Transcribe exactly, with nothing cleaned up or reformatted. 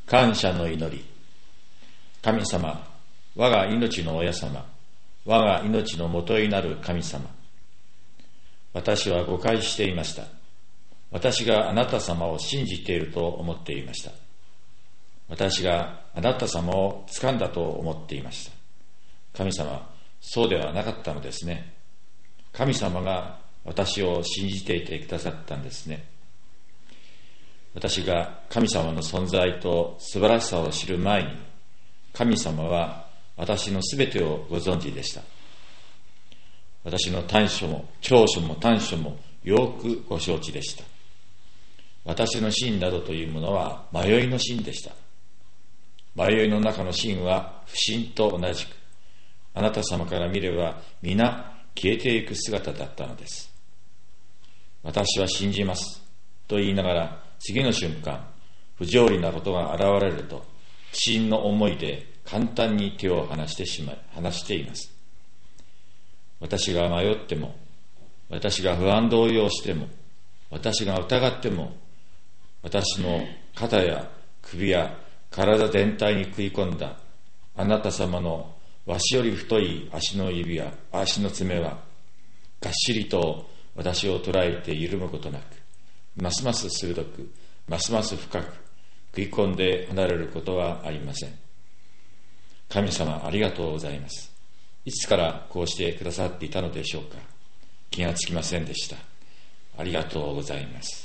感謝の祈り。神様、我が命の親様、我が命の元になる神様。私は誤解していました。私があなた様を信じていると思っていました。私があなた様を掴んだと思っていました。神様、そうではなかったのですね。神様が私を信じていてくださったんですね。私が神様の存在と素晴らしさを知る前に、神様は私のすべてをご存知でした。私の短所も長所も短所もよくご承知でした。私の心などというものは迷いの心でした。迷いの中の心は不信と同じく、あなた様から見れば皆消えていく姿だったのです。私は信じますと言いながら、次の瞬間、不条理なことが現れると、不信の思いで簡単に手を離してしまい、離しています。私が迷っても、私が不安動揺しても、私が疑っても、私の肩や首や体全体に食い込んだあなた様のわしより太い足の指や足の爪は、がっしりと私を捉えて緩むことなく、ますます鋭く、ますます深く食い込んで離れることはありません。神様、ありがとうございます。いつからこうしてくださっていたのでしょうか。気がつきませんでした。ありがとうございます。